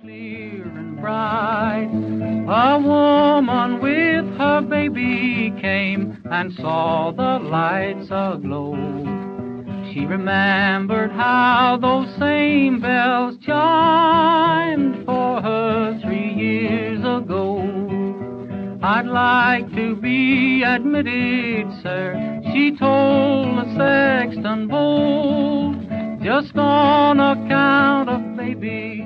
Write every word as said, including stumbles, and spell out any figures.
Clear and bright, a woman with her baby came and saw the lights aglow. She remembered how those same bells chimed for her three years ago. I'd like to be admitted, sir, she told the sexton bold, just on account of baby.